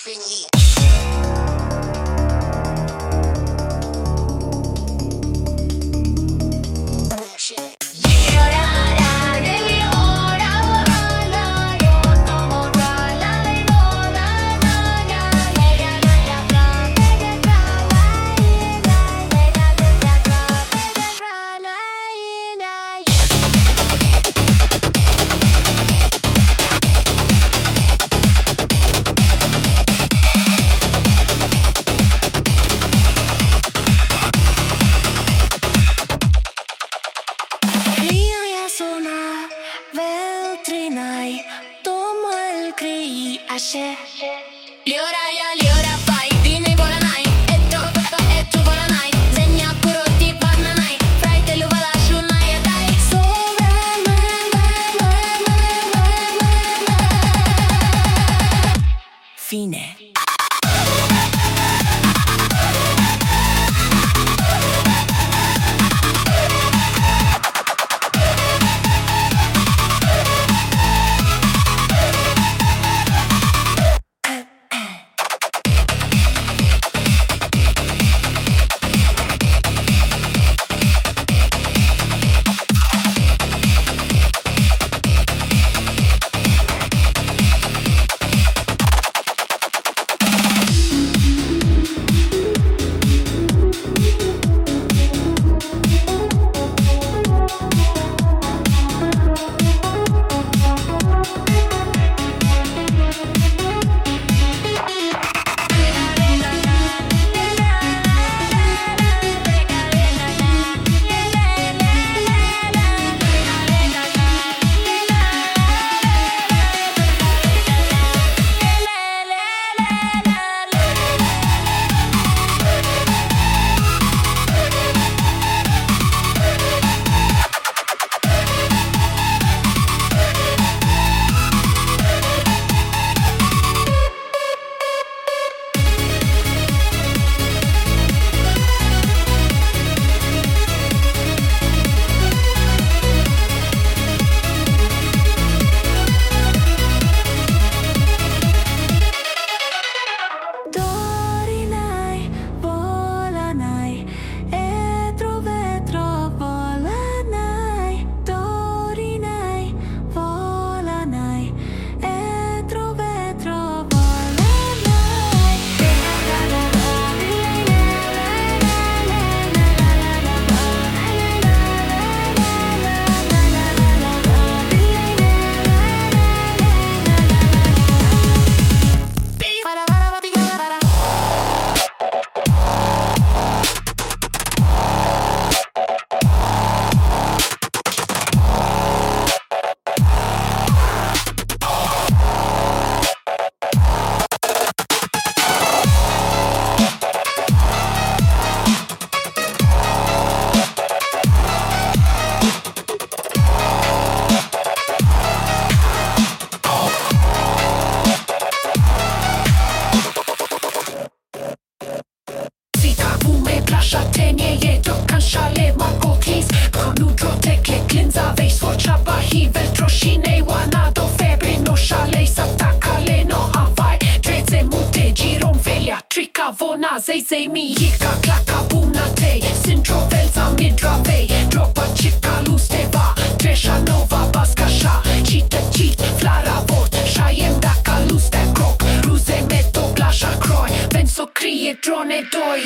Zay mi hika klaka buna te Sintro velza midra vej Dropa chika lusteva Tresha nova baskasha Cheat cheat flara vot Shajem daka luste krok Ruze meto blasha kroj Ven so krije drone doj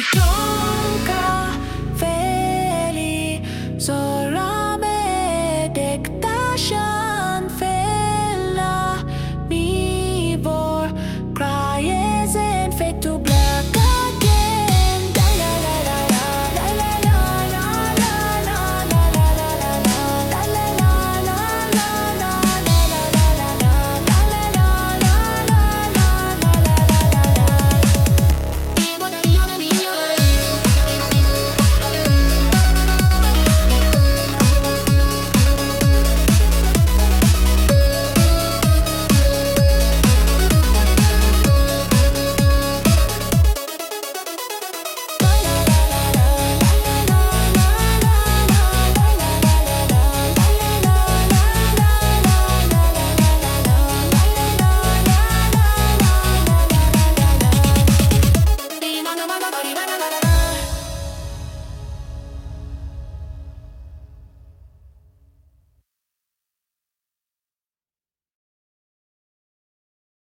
Tonka veli Zorame dektashan fella Mi vor Krajezen fetu black again Da la la la la la la la la la la la la la la la la la la la la la